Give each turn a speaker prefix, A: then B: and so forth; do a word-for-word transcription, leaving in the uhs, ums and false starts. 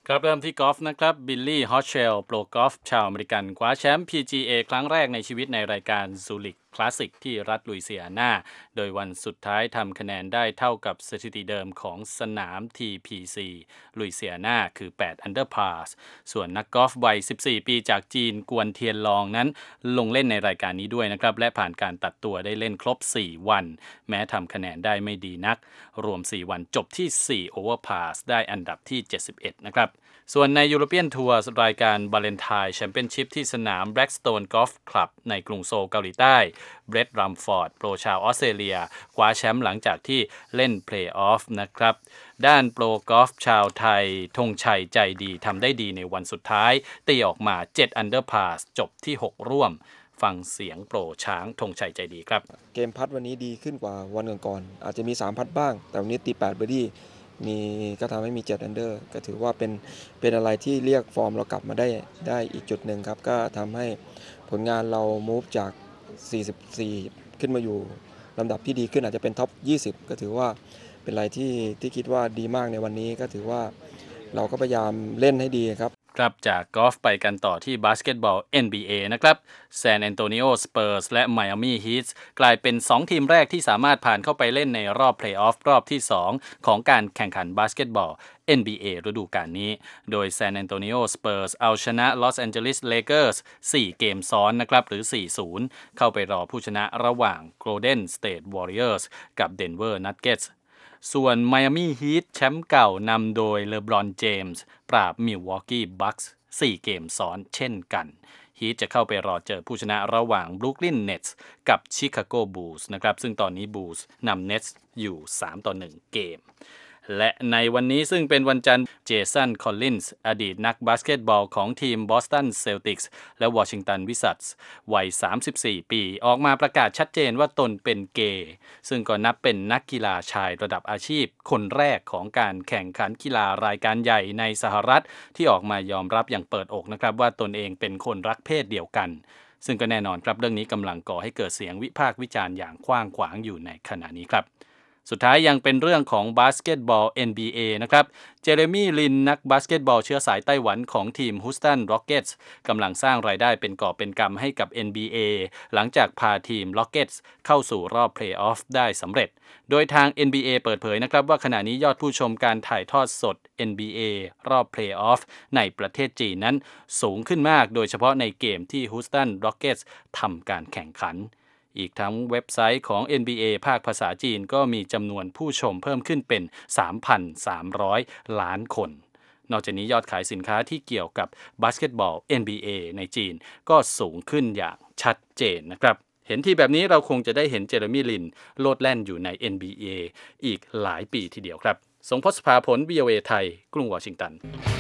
A: ครับเริ่มที่กอล์ฟนะครับบิลลี่ฮอชเชลโปรกอล์ฟชาวอเมริกันคว้าแชมป์ พี จี เอ ครั้งแรกในชีวิตในรายการซูริกคลาสสิกที่รัฐลุยเซียนาโดยวันสุดท้ายทำคะแนนได้เท่ากับสถิติเดิมของสนาม ที พี ซี ลุยเซียนาคือแปดอันเดอร์พาสส่วนนักกอล์ฟวัยสิบสี่ปีจากจีนกวนเทียนลองนั้นลงเล่นในรายการนี้ด้วยนะครับและผ่านการตัดตัวได้เล่นครบสี่วันแม้ทำคะแนนได้ไม่ดีนักรวมสี่วันจบที่สี่โอเวอร์พาสได้อันดับที่เจ็ดสิบเอ็ดนะครับส่วนในยูโรเปียนทัวร์รายการบาเลนไทน์แชมเปี้ยนชิพที่สนาม Blackstone Golf Club ในกรุงโซลเกาหลีใต้เบรดรัมฟอร์ดโปรชาวออสเตรเลียคว้าแชมป์หลังจากที่เล่นเพลย์ออฟนะครับด้านโปรกอล์ฟชาวไทยธงชัยใจดีทำได้ดีในวันสุดท้ายตีออกมาเจ็ดอันเดอร์พาสจบที่หกร่วมฟังเสียงโปรช้างธงชัยใจดีครับ
B: เกมพัดวันนี้ดีขึ้นกว่าวันก่อนๆอาจจะมีสามพัดบ้างแต่วันนี้ตีแปดเบอร์ดี้มีก็ทำให้มีเจ็ดอันเดอร์ก็ถือว่าเป็นเป็นอะไรที่เรียกฟอร์มเรากลับมาได้ได้อีกจุดหนึ่งครับก็ทำให้ผลงานเรามูฟจากสี่สิบสี่ขึ้นมาอยู่ลำดับที่ดีขึ้นอาจจะเป็นท็อปยี่สิบก็ถือว่าเป็นอะไรที่ที่คิดว่าดีมากในวันนี้ก็ถือว่าเราก็พยายามเล่นให้ดีครับ
A: ครับจากกอล์ฟไปกันต่อที่บาสเกตบอล เอ็น บี เอ นะครับซานแอนโตนิโอสเปอร์สและไมอามี่ฮีทส์กลายเป็นสองทีมแรกที่สามารถผ่านเข้าไปเล่นในรอบเพลย์ออฟรอบที่สองของการแข่งขันบาสเกตบอล เอ็น บี เอ ฤดูกาลนี้โดยซานแอนโตนิโอสเปอร์สเอาชนะลอสแอนเจลิสเลเกอร์สสี่เกมซ้อนนะครับหรือ สี่ศูนย์ เข้าไปรอผู้ชนะระหว่าง Golden State Warriors กับ Denver Nuggetsส่วน Miami Heat แชมป์เก่านำโดยเลบรอนเจมส์ปราบ Milwaukee Bucks สี่เกมซ้อนเช่นกัน Heat จะเข้าไปรอเจอผู้ชนะระหว่าง Brooklyn Nets กับ Chicago Bulls นะครับซึ่งตอนนี้ Bulls นำ Nets อยู่สามต่อหนึ่งเกมและในวันนี้ซึ่งเป็นวันจันทร์เจสันคอลลินส์อดีตนักบาสเกตบอลของทีมบอสตันเซลติกส์และวอชิงตันวิซัตส์วัยสามสิบสี่ปีออกมาประกาศชัดเจนว่าตนเป็นเกย์ซึ่งก็นับเป็นนักกีฬาชายระดับอาชีพคนแรกของการแข่งขันกีฬารายการใหญ่ในสหรัฐที่ออกมายอมรับอย่างเปิดอกนะครับว่าตนเองเป็นคนรักเพศเดียวกันซึ่งก็แน่นอนครับเรื่องนี้กำลังก่อให้เกิดเสียงวิพากษ์วิจารณ์อย่างกว้างขวางอยู่ในขณะนี้ครับสุดท้ายยังเป็นเรื่องของบาสเกตบอล เอ็น บี เอ นะครับเจเรมี่ลินนักบาสเกตบอลเชื้อสายไต้หวันของทีมฮูสตันร็อกเก็ตส์กำลังสร้างรายได้เป็นกอบเป็นกำให้กับ เอ็น บี เอ หลังจากพาทีมร็อกเก็ตส์เข้าสู่รอบเพลย์ออฟได้สำเร็จโดยทาง เอ็น บี เอ เปิดเผยนะครับว่าขณะนี้ยอดผู้ชมการถ่ายทอดสด เอ็น บี เอ รอบเพลย์ออฟในประเทศจีนนั้นสูงขึ้นมากโดยเฉพาะในเกมที่ฮูสตันร็อกเก็ตส์ทำการแข่งขันอีกทั้งเว็บไซต์ของ เอ็น บี เอ ภาคภาษาจีนก็มีจำนวนผู้ชมเพิ่มขึ้นเป็น สามพันสามร้อย ล้านคนนอกจากนี้ยอดขายสินค้าที่เกี่ยวกับบาสเกตบอล เอ็น บี เอ ในจีนก็สูงขึ้นอย่างชัดเจนนะครับเห็นที่แบบนี้เราคงจะได้เห็นเจเรมี่ลินโลดแล่นอยู่ใน เอ็น บี เอ อีกหลายปีทีเดียวครับสงพศภาผล วี โอ เอ ไทยกรุงวอชิงตัน